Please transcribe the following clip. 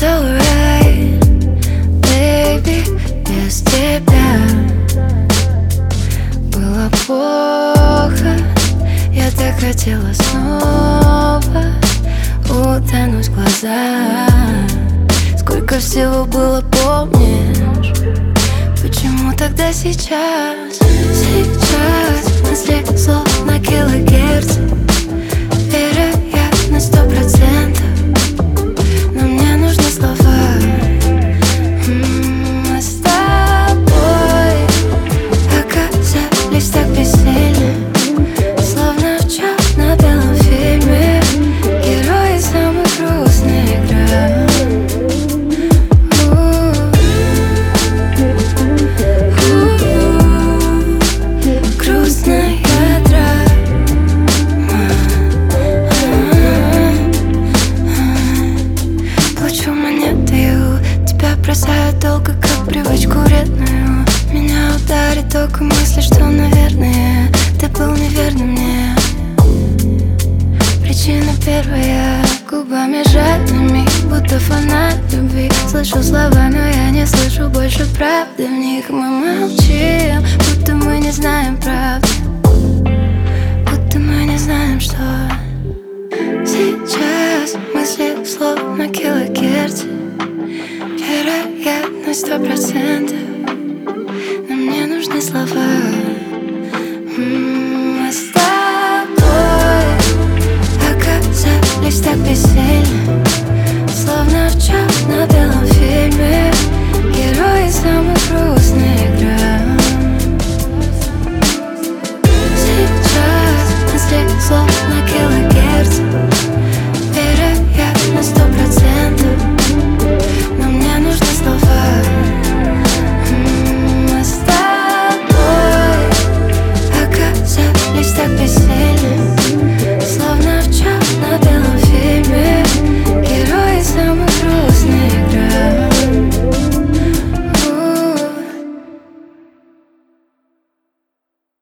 alright, baby, без тебя было плохо. Я так хотела снова утонуть в глаза. Сколько всего было, помнишь? Почему тогда сейчас? Сейчас мысли словно килогерц. Вероятность 100%. Но мне нужны слова. Мы с тобой оказались так бессильны, словно в черно-белом фильме. Герои самой грустной игры. Грустная драма. Плачу монетою, тебя бросаю долго, как привычку вредную. Меня ударит только мысли, что, наверное, ты был неверным мне. Причина первая, губами жадными, будто фанат любви. Слышу слова, но я не слышу больше правды в них. Мы молчим, будто мы не знаем правды, будто мы не знаем, что сейчас мысли словно килогерц. Вероятность 100%. Но мне нужны слова. Мы с тобой оказались так бессильны, словно в черно-белом фильме. Герои самой грустной игры. Сейчас мысли словно килогерц. Вероятность 100%. Но мне нужны слова. Мы с тобой оказались так бессильны,